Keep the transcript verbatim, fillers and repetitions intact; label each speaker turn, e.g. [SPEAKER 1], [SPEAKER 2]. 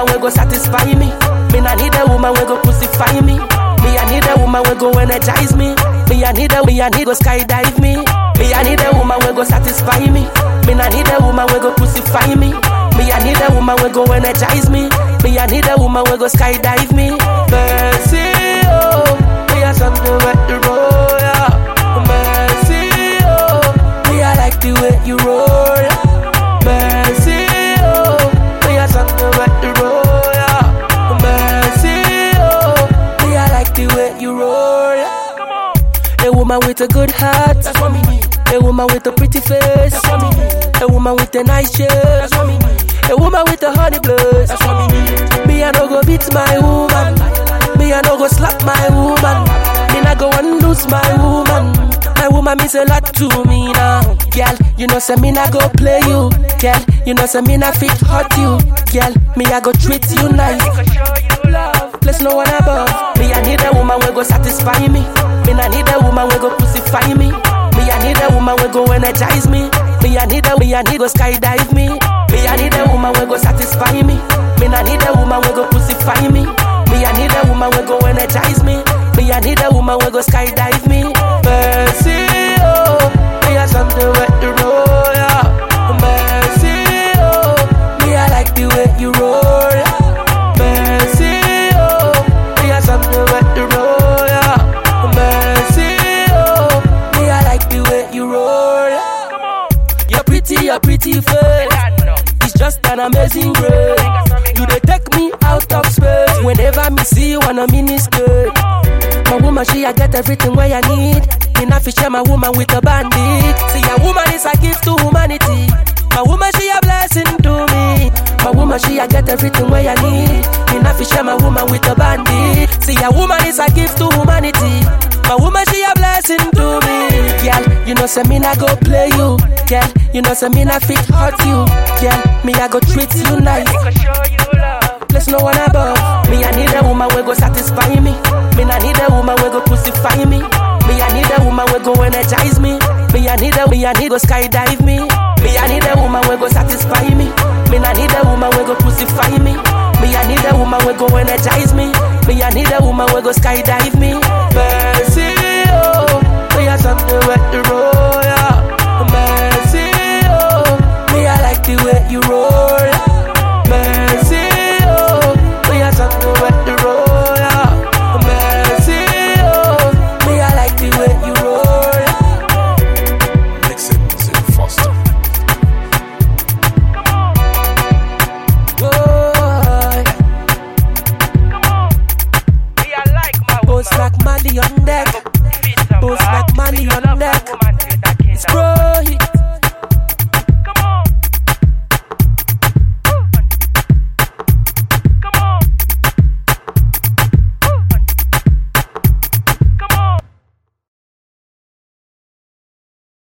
[SPEAKER 1] woman will go satisfy me. Me I need a woman will go crucify me. Me I need a woman will go energize me. Me I need a me I need go skydive me. Me I need a woman will go satisfy me. Me I need a woman will go crucify me. Me I need a woman will go energize me. Me I need a woman will go skydive me. Mercy, oh, me I something with the roll, yeah. Mercy, oh, me I like the way you roll. Mercy, oh, me I something with the roll, yeah. Mercy, oh, me I like the way you roll. A woman with a good heart, that's what me need. A woman with a pretty face, that's what me need. A woman with a nice shape, that's what me need. A woman with a honey blood, that's what me need. Me I no go beat my woman. Me I no go slap my woman. Me I go and lose my woman. My woman means a lot to me now. Girl, you know say me I go play you. Girl, you know say me I fit hurt you. Girl, me I go treat you nice. Place no one above. Me I need a woman will go satisfy me. Me I need a woman will go crucify me. Me I need a woman will go energize me. Me I need a me I need go skydive me. Me I need a woman will go satisfy me. Me I need a woman will go crucify me. Me I need a woman will go energize me. Me I need a woman will go skydive me. Mercy, oh, me I something with the roll, yeah. Mercy, oh, me I like the way you roll. Mercy, oh, me I something with the roll, yeah. Mercy, oh, me I like the way you roll. You're pretty, you're pretty face. It's just an amazing grace. You they take me out of space. Whenever me see you on a mini skirt. My woman, she I get everything where I need. Enough to share my woman with a bandit. See, a woman is a gift to humanity. My woman, she a blessing to me. My woman, she I get everything where I need. Enough to share my woman with a bandit. See, a woman is a gift to humanity. My woman, she a blessing to me. Girl, you know say me I go play you. Girl, you know say me I fit hurt you. Girl, me I go treat you nice. Place no one above. Me I need a woman will go satisfy me. Me I need a woman will go crucify me. Me I need a woman will go energize me. Me I need a me I need go skydive me. Me I need a woman will go satisfy me. Me I need a woman will go crucify me. Me I need a woman will go energize me. Me I need a woman will go skydive me. Mercy, oh, me I something with the roll, yeah. Mercy, oh, me I like the way you roll.